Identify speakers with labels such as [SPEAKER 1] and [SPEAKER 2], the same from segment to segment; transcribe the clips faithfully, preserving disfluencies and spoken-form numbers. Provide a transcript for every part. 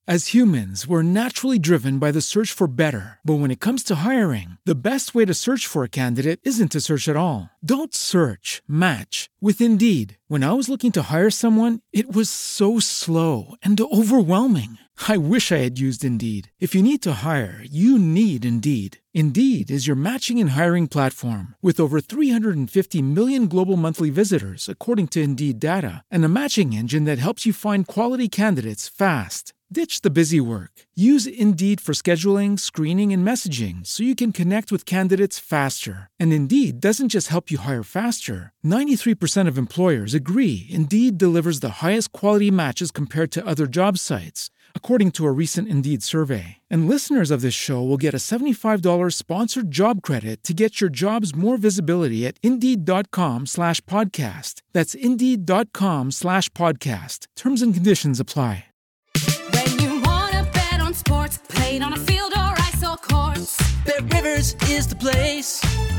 [SPEAKER 1] As humans, we're naturally driven by the search for better. But when it comes to hiring, the best way to search for a candidate isn't to search at all. Don't search, match with Indeed. When I was looking to hire someone, it was so slow and overwhelming. I wish I had used Indeed. If you need to hire, you need Indeed. Indeed is your matching and hiring platform with over three hundred fifty million global monthly visitors, according to Indeed data, and a matching engine that helps you find quality candidates fast. Ditch the busy work. Use Indeed for scheduling, screening, and messaging so you can connect with candidates faster. And Indeed doesn't just help you hire faster. ninety-three percent of employers agree Indeed delivers the highest quality matches compared to other job sites, according to a recent Indeed survey. And listeners of this show will get a seventy-five dollars sponsored job credit to get your jobs more visibility at Indeed.com slash podcast. That's Indeed.com slash podcast. Terms and conditions apply.
[SPEAKER 2] When you want to bet on sports, played on a field or ice or courts,
[SPEAKER 3] Bet Rivers is the place.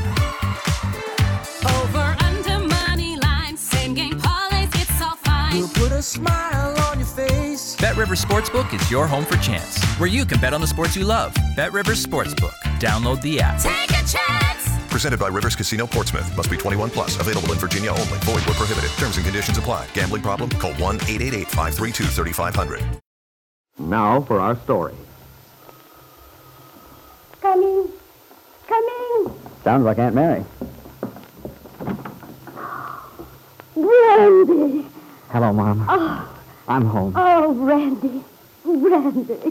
[SPEAKER 2] over, under, money line, same game parlays, it's all fine.
[SPEAKER 3] We'll put a smile on your face.
[SPEAKER 4] BetRivers Sportsbook is your home for chance, where you can bet on the sports you love. BetRivers Sportsbook. Download the app.
[SPEAKER 2] Take a chance.
[SPEAKER 5] Presented by Rivers Casino Portsmouth. Must be twenty-one plus. Available in Virginia only. Void where prohibited. Terms and conditions apply. Gambling problem? Call one eight eight eight, five three two, three five zero zero.
[SPEAKER 6] Now for our story.
[SPEAKER 7] Coming. Coming.
[SPEAKER 6] Sounds like Aunt Mary.
[SPEAKER 7] Randy.
[SPEAKER 6] Hello, Mom.
[SPEAKER 7] Oh,
[SPEAKER 6] I'm home.
[SPEAKER 7] oh, Randy. Randy.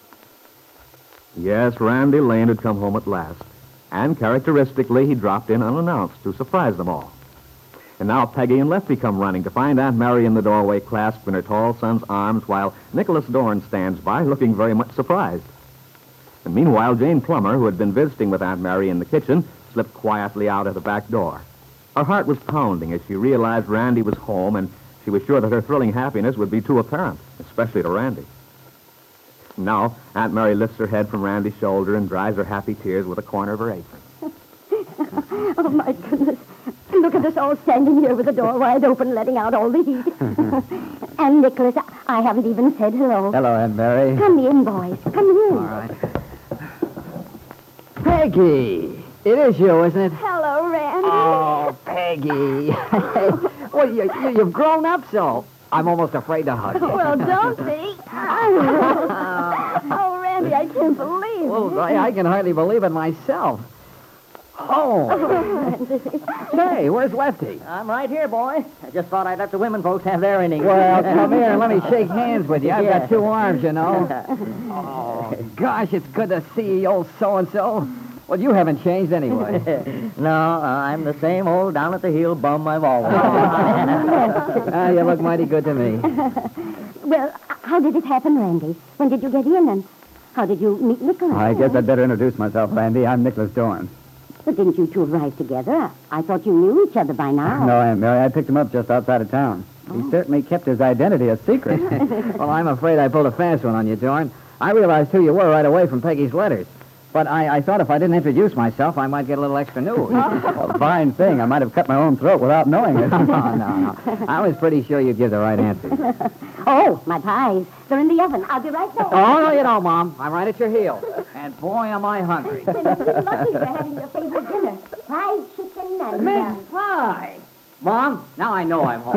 [SPEAKER 6] Yes, Randy Lane had come home at last. And characteristically, he dropped in unannounced to surprise them all. And now Peggy and Lefty come running to find Aunt Mary in the doorway clasped in her tall son's arms while Nicholas Dorn stands by looking very much surprised. And meanwhile, Jane Plummer, who had been visiting with Aunt Mary in the kitchen, slipped quietly out of the back door. Her heart was pounding as she realized Randy was home, and she was sure that her thrilling happiness would be too apparent, especially to Randy. Now, Aunt Mary lifts her head from Randy's shoulder and dries her happy tears with a corner of her apron.
[SPEAKER 7] Oh, my goodness. Look at us all standing here with the door wide open, letting out all the heat. And, Nicholas, I haven't even said hello.
[SPEAKER 6] Hello, Aunt Mary.
[SPEAKER 7] Come in, boys. Come in.
[SPEAKER 6] All right. Peggy! It is you, isn't it?
[SPEAKER 7] Hello, Randy.
[SPEAKER 6] Oh, Peggy. Well, you, you, you've grown up so. I'm almost afraid to hug you.
[SPEAKER 7] Well, don't be. Oh, Randy, I can't believe it.
[SPEAKER 6] Well, I, I can hardly believe it myself. Oh. Say, where's Lefty?
[SPEAKER 8] I'm right here, boy. I just thought I'd let the women folks have their innings.
[SPEAKER 6] Well, come here and let me shake hands with you. I've
[SPEAKER 8] Yeah.
[SPEAKER 6] got two arms, you know. Oh, gosh, it's good to see old so-and-so. Well, you haven't changed anyway.
[SPEAKER 8] No, uh, I'm the same old down at the heel bum I've always been.
[SPEAKER 6] Ah, you look mighty good to me.
[SPEAKER 7] Well, how did it happen, Randy? When did you get in, and how did you meet Nicholas?
[SPEAKER 6] I guess I'd better introduce myself, Randy. I'm Nicholas Dorn.
[SPEAKER 7] But didn't you two arrive together? I thought you knew each other by now.
[SPEAKER 6] No, Aunt Mary, I picked him up just outside of town. He certainly kept his identity a secret. Well, I'm afraid I pulled a fast one on you, Dorn. I realized who you were right away from Peggy's letters. But I, I thought if I didn't introduce myself, I might get a little extra news. A fine thing. I might have cut my own throat without knowing it. no, no, no. I was pretty sure you'd give the right answer.
[SPEAKER 7] Oh, my pies. They're in the oven. I'll be right back.
[SPEAKER 6] Oh, no, you don't, Mom. I'm right at your heel. And boy, am I hungry.
[SPEAKER 7] Then it's too lucky for having your favorite dinner. Fried chicken and...
[SPEAKER 6] Mint pie. Mom, now I know I'm home.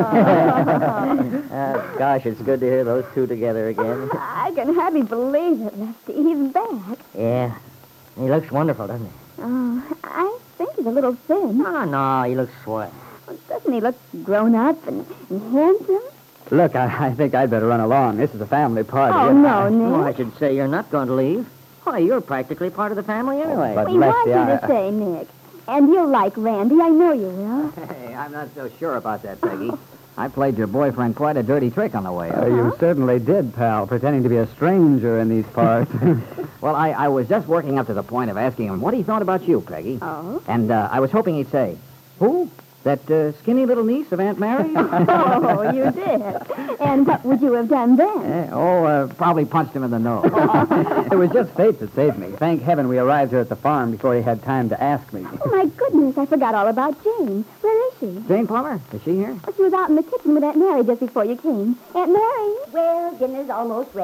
[SPEAKER 8] Uh, gosh, it's good to hear those two together again.
[SPEAKER 7] I can hardly believe it, Lefty. He's back.
[SPEAKER 8] Yeah. He looks wonderful, doesn't he?
[SPEAKER 7] Oh, I think he's a little thin.
[SPEAKER 8] Oh, no, he looks swell.
[SPEAKER 7] Doesn't he look grown up and, and handsome?
[SPEAKER 6] Look, I, I think I'd better run along. This is a family party.
[SPEAKER 7] Oh, no,
[SPEAKER 8] Oh, I
[SPEAKER 7] Nick.
[SPEAKER 8] should say you're not going to leave. Why, you're practically part of the family anyway.
[SPEAKER 6] but-
[SPEAKER 7] We want
[SPEAKER 6] Lefty,
[SPEAKER 7] you to
[SPEAKER 6] I-
[SPEAKER 7] stay, Nick. And you'll like Randy. I know you will.
[SPEAKER 6] Hey, I'm not so sure about that, Peggy. I played your boyfriend quite a dirty trick on the way up. Uh, you certainly did, pal, pretending to be a stranger in these parts. Well, I, I was just working up to the point of asking him what he thought about you, Peggy.
[SPEAKER 7] Oh?
[SPEAKER 6] And uh, I was hoping he'd say, who? That uh, skinny little niece of Aunt Mary?
[SPEAKER 7] Oh, you did. And what would you have done then?
[SPEAKER 6] Eh, oh, uh, probably punched him in the nose. It was just fate that saved me. Thank heaven we arrived here at the farm before he had time to ask me.
[SPEAKER 7] Oh, my goodness, I forgot all about Jane. Where is she?
[SPEAKER 6] Jane Plummer, is she here?
[SPEAKER 7] Oh, she was out in the kitchen with Aunt Mary just before you came. Aunt Mary? Well, dinner's almost ready.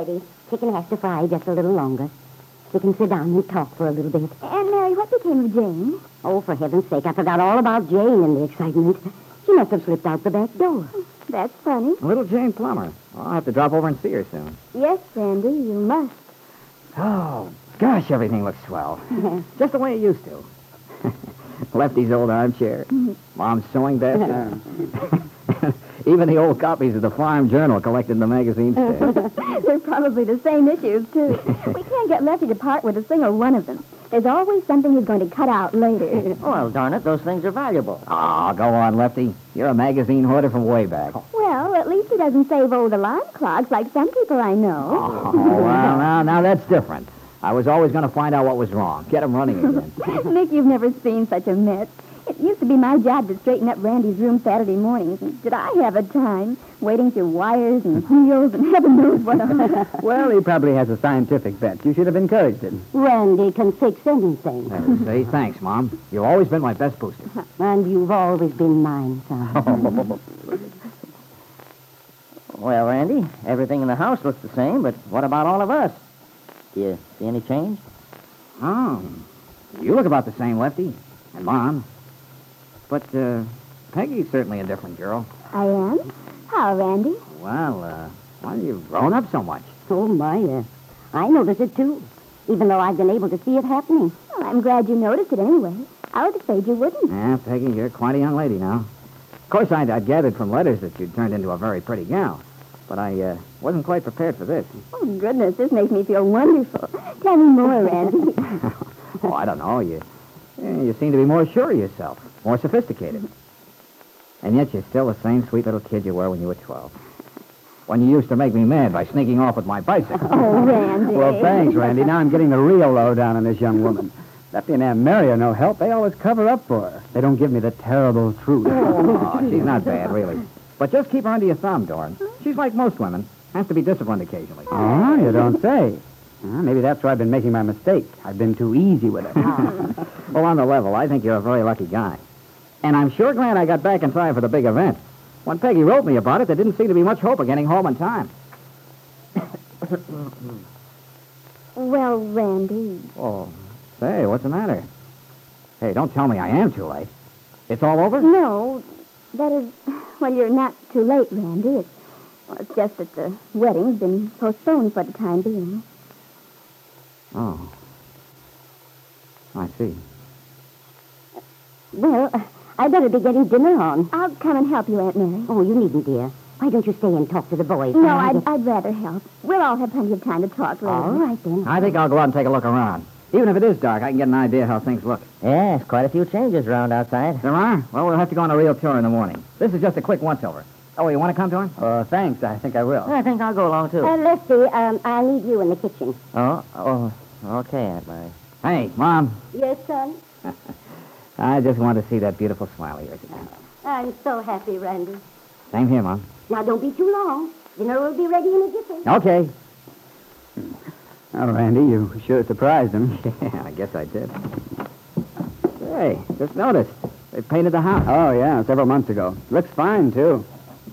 [SPEAKER 7] Chicken has to fry just a little longer. We can sit down and talk for a little bit.
[SPEAKER 9] Aunt Mary, what became of Jane?
[SPEAKER 7] Oh, for heaven's sake, I forgot all about Jane in the excitement. She must have slipped out the back door.
[SPEAKER 9] That's funny.
[SPEAKER 8] Little Jane Plummer. Well, I'll have to drop over and see her soon.
[SPEAKER 9] Yes, Randy, you must.
[SPEAKER 8] Oh, gosh, everything looks swell. Just the way it used to. Lefty's old armchair. Mom's sewing basket. Even the old copies of the Farm Journal collected in the magazine stand.
[SPEAKER 9] They're probably the same issues, too. We can't get Lefty to part with a single one of them. There's always something he's going to cut out later.
[SPEAKER 8] Well, darn it, those things are valuable. Oh, go on, Lefty. You're a magazine hoarder from way back.
[SPEAKER 9] Well, at least he doesn't save old alarm clocks like some people I know.
[SPEAKER 8] Oh, well, now, now that's different. I was always going to find out what was wrong. Get him running again.
[SPEAKER 9] Nick, you've never seen such a mess. It used to be my job to straighten up Randy's room Saturday mornings. And did I have a time wading through wires and wheels and heaven knows what else?
[SPEAKER 10] Well, he probably has a scientific bent. You should have encouraged him.
[SPEAKER 7] Randy can fix anything.
[SPEAKER 8] Uh, say thanks, Mom. You've always been my best booster.
[SPEAKER 7] And you've always been mine, son.
[SPEAKER 8] Well, Randy, everything in the house looks the same, but what about all of us? Do you see any change? Oh, you look about the same, Lefty. And Mom. But, uh, Peggy's certainly a different girl.
[SPEAKER 9] I am? How, Randy?
[SPEAKER 8] Well, uh, well, you've grown up so much.
[SPEAKER 7] Oh, my, uh, I noticed it, too, even though I've been able to see it happening.
[SPEAKER 9] Well, I'm glad you noticed it anyway. I was afraid you wouldn't.
[SPEAKER 8] Yeah, Peggy, you're quite a young lady now. Of course, I'd, I'd gathered from letters that you'd turned into a very pretty gal. But I uh, wasn't quite prepared for this.
[SPEAKER 9] Oh, goodness, this makes me feel wonderful. Tell me more, Randy.
[SPEAKER 8] Oh, I don't know. You, you seem to be more sure of yourself, more sophisticated. And yet you're still the same sweet little kid you were when you were twelve. When you used to make me mad by sneaking off with my bicycle.
[SPEAKER 9] Oh, Randy.
[SPEAKER 10] Well, thanks, Randy. Now I'm getting the real lowdown on this young woman. Lefty and Aunt Mary are no help. They always cover up for her. They don't give me the terrible truth.
[SPEAKER 8] Oh, she's not bad, really. But just keep her under your thumb, Doran. She's like most women. Has to be disciplined occasionally.
[SPEAKER 10] Oh, you don't say. Well, maybe that's where I've been making my mistake. I've been too easy with her.
[SPEAKER 8] Well, on the level, I think you're a very lucky guy. And I'm sure glad I got back in time for the big event. When Peggy wrote me about it, there didn't seem to be much hope of getting home in time.
[SPEAKER 9] Well, Randy.
[SPEAKER 8] Oh, say, what's the matter? Hey, don't tell me I am too late. It's all over?
[SPEAKER 9] No, that is, well, you're not too late, Randy. It's, well, it's just that the wedding's been postponed for the time being.
[SPEAKER 8] Oh. I see.
[SPEAKER 7] Well, uh, I'd better be getting dinner on.
[SPEAKER 9] I'll come and help you, Aunt Mary.
[SPEAKER 7] Oh, you needn't, dear. Why don't you stay and talk to the boys?
[SPEAKER 9] No,
[SPEAKER 7] I
[SPEAKER 9] I'd, I'd rather help. We'll all have plenty of time to talk later.
[SPEAKER 7] All right, then.
[SPEAKER 8] I think I'll go out and take a look around. Even if it is dark, I can get an idea how things look.
[SPEAKER 11] Yes, quite a few changes around outside.
[SPEAKER 8] There are? Well, we'll have to go on a real tour in the morning. This is just a quick once-over. Oh, you want to come, Doran?
[SPEAKER 10] Oh, thanks. I think I will.
[SPEAKER 11] I think I'll go along, too.
[SPEAKER 7] Uh, Lefty, um, I'll need you in the kitchen.
[SPEAKER 11] Oh, oh, okay, Aunt Mary.
[SPEAKER 8] Hey, Mom.
[SPEAKER 7] Yes, son?
[SPEAKER 8] I just want to see that beautiful smile of yours again.
[SPEAKER 7] I'm so happy, Randy.
[SPEAKER 8] Same here, Mom.
[SPEAKER 7] Now, don't be too long. Dinner will be ready in a jiffy.
[SPEAKER 8] Okay.
[SPEAKER 10] Well, Randy, you sure surprised him.
[SPEAKER 8] Yeah, I guess I did. Hey, just noticed. They painted the house.
[SPEAKER 10] Oh, yeah, several months ago. Looks fine, too.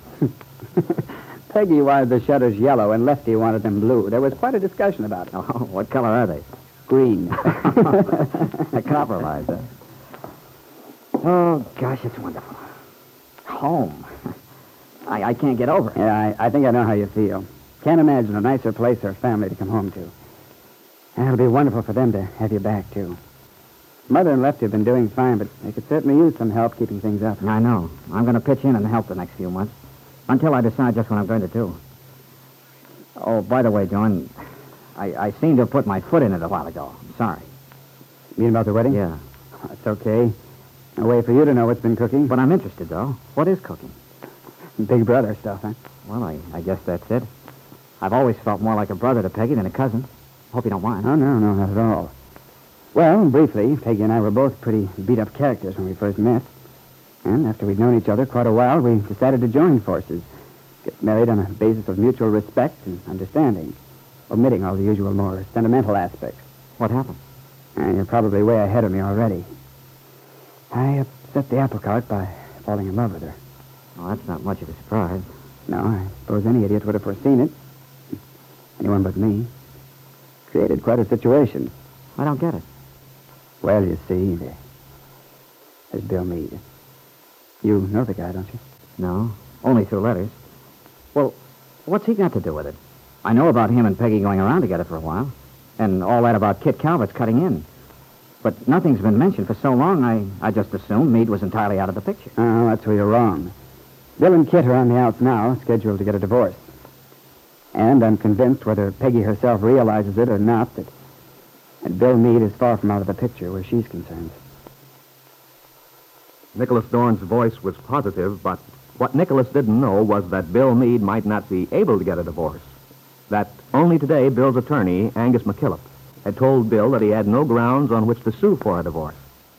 [SPEAKER 10] Peggy wanted the shutters yellow and Lefty wanted them blue. There was quite a discussion about it.
[SPEAKER 8] Oh, what color are they?
[SPEAKER 10] Green.
[SPEAKER 8] A compromise, huh? Oh, gosh, it's wonderful. Home. I, I can't get over it.
[SPEAKER 10] Yeah, I, I think I know how you feel. Can't imagine a nicer place or family to come home to. And it'll be wonderful for them to have you back, too. Mother and Lefty have been doing fine, but they could certainly use some help keeping things up.
[SPEAKER 8] I know. I'm going to pitch in and help the next few months. Until I decide just what I'm going to do. Oh, by the way, John, I, I seem to have put my foot in it a while ago. I'm sorry.
[SPEAKER 10] You mean about the wedding?
[SPEAKER 8] Yeah.
[SPEAKER 10] That's okay. No way for you to know what's been cooking.
[SPEAKER 8] But I'm interested, though. What is cooking?
[SPEAKER 10] Big brother stuff, huh?
[SPEAKER 8] Well, I, I guess that's it. I've always felt more like a brother to Peggy than a cousin. Hope you don't mind.
[SPEAKER 10] Oh, no, no, not at all. Well, briefly, Peggy and I were both pretty beat-up characters when we first met. And after we'd known each other quite a while, we decided to join forces. Get married on a basis of mutual respect and understanding, omitting all the usual more sentimental aspects.
[SPEAKER 8] What happened?
[SPEAKER 10] Uh, you're probably way ahead of me already. I upset the apple cart by falling in love with her.
[SPEAKER 8] Well, that's not much of a surprise.
[SPEAKER 10] No, I suppose any idiot would have foreseen it. anyone but me. Created quite a situation.
[SPEAKER 8] I don't get it.
[SPEAKER 10] Well, you see, there's Bill Meade. You know the guy, don't you?
[SPEAKER 8] No, only through letters. Well, what's he got to do with it? I know about him and Peggy going around together for a while, and all that about Kit Calvert's cutting in. But nothing's been mentioned for so long, I, I just assumed Meade was entirely out of the picture.
[SPEAKER 10] Oh, that's where you're wrong. Bill and Kit are on the outs now, scheduled to get a divorce. And I'm convinced, whether Peggy herself realizes it or not, that, that Bill Meade is far from out of the picture where she's concerned.
[SPEAKER 6] Nicholas Dorn's voice was positive, but what Nicholas didn't know was that Bill Meade might not be able to get a divorce. That only today Bill's attorney, Angus McKillop, had told Bill that he had no grounds on which to sue for a divorce.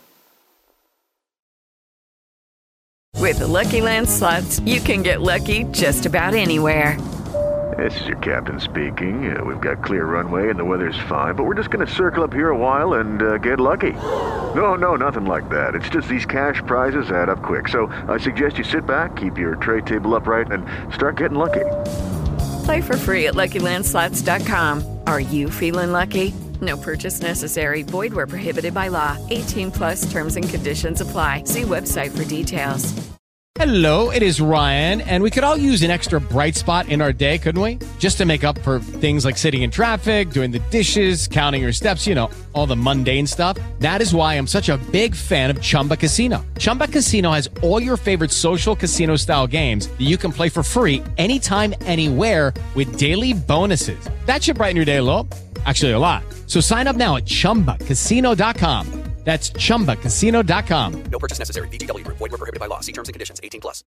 [SPEAKER 12] With the Lucky Land Slots, you can get lucky just about anywhere.
[SPEAKER 13] This is your captain speaking. Uh, we've got clear runway and the weather's fine, but we're just going to circle up here a while and uh, get lucky. No, no, nothing like that. It's just these cash prizes add up quick. So I suggest you sit back, keep your tray table upright, and start getting lucky.
[SPEAKER 12] Play for free at Lucky Land Slots dot com. Are you feeling lucky? No purchase necessary. Void where prohibited by law. eighteen plus terms and conditions apply. See website for details.
[SPEAKER 14] Hello, it is Ryan, and we could all use an extra bright spot in our day, couldn't we? Just to make up for things like sitting in traffic, doing the dishes, counting your steps, you know, all the mundane stuff. That is why I'm such a big fan of Chumba Casino. Chumba Casino has all your favorite social casino-style games that you can play for free anytime, anywhere with daily bonuses. That should brighten your day a little. Actually, a lot. So sign up now at chumba casino dot com. That's chumba casino dot com.
[SPEAKER 15] No purchase necessary. V G W Group. Void where prohibited by law. See terms and conditions. eighteen plus.